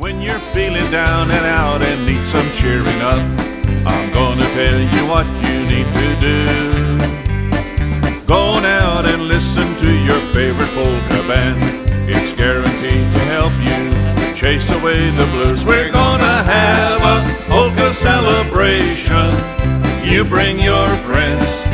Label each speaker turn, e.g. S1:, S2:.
S1: When you're feeling down and out and need some cheering up, I'm gonna tell you what you need to do. Go out and listen to your favorite polka band. It's guaranteed to help you chase away the blues. We're gonna have a polka celebration. You bring your friends,